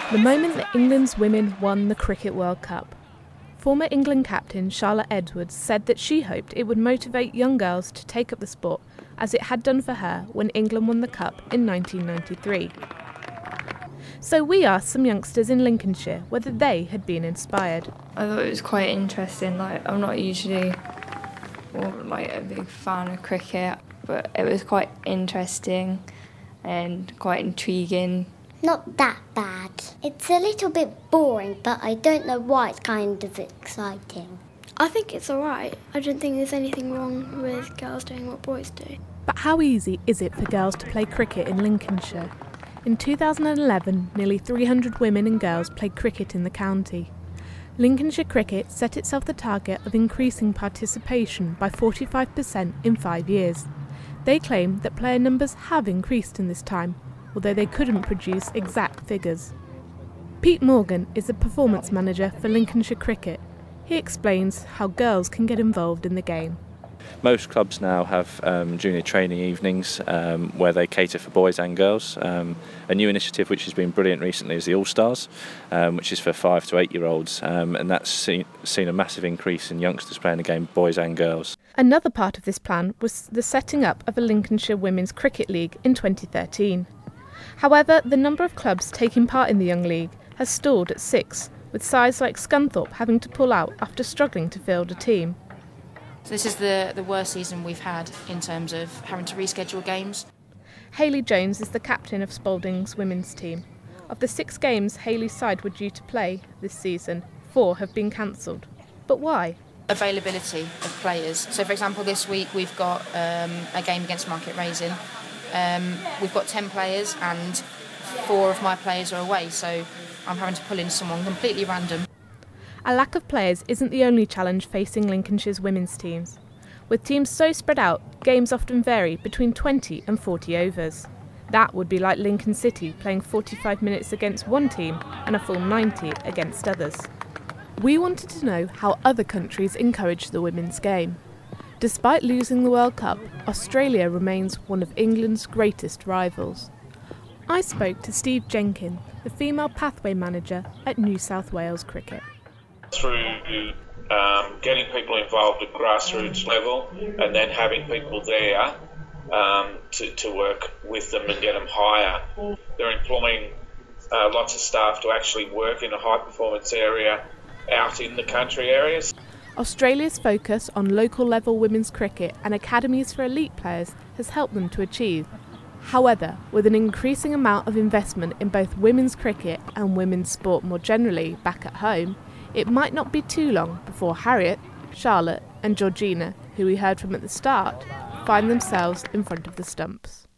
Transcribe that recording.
The moment that England's women won the Cricket World Cup. Former England captain Charlotte Edwards said that she hoped it would motivate young girls to take up the sport as it had done for her when England won the Cup in 1993. So we asked some youngsters in Lincolnshire whether they had been inspired. I thought it was quite interesting. I'm not usually a big fan of cricket, but it was quite interesting and quite intriguing. Not that bad. It's a little bit boring, but I don't know why it's kind of exciting. I think it's alright. I don't think there's anything wrong with girls doing what boys do. But how easy is it for girls to play cricket in Lincolnshire? In 2011, nearly 300 women and girls played cricket in the county. Lincolnshire Cricket set itself the target of increasing participation by 45% in 5 years. They claim that player numbers have increased in this time, although they couldn't produce exact figures. Pete Morgan is the performance manager for Lincolnshire Cricket. He explains how girls can get involved in the game. Most clubs now have junior training evenings where they cater for boys and girls. A new initiative which has been brilliant recently is the All Stars, which is for 5 to 8 year olds, and that's seen a massive increase in youngsters playing the game, boys and girls. Another part of this plan was the setting up of a Lincolnshire Women's Cricket League in 2013. However, the number of clubs taking part in the Young League has stalled at 6, with sides like Scunthorpe having to pull out after struggling to field a team. This is the worst season we've had in terms of having to reschedule games. Hayley Jones is the captain of Spalding's women's team. Of the 6 games Hayley's side were due to play this season, 4 have been cancelled. But why? Availability of players. So for example, this week we've got a game against Market Raising. We've got 10 players and 4 of my players are away, so I'm having to pull in someone completely random. A lack of players isn't the only challenge facing Lincolnshire's women's teams. With teams so spread out, games often vary between 20 and 40 overs. That would be like Lincoln City playing 45 minutes against one team and a full 90 against others. We wanted to know how other countries encourage the women's game. Despite losing the World Cup, Australia remains one of England's greatest rivals. I spoke to Steve Jenkin, the female pathway manager at New South Wales Cricket. Through getting people involved at grassroots level and then having people there to work with them and get them higher. They're employing lots of staff to actually work in a high performance area out in the country areas. Australia's focus on local level women's cricket and academies for elite players has helped them to achieve. However, with an increasing amount of investment in both women's cricket and women's sport more generally back at home, it might not be too long before Harriet, Charlotte and Georgina, who we heard from at the start, find themselves in front of the stumps.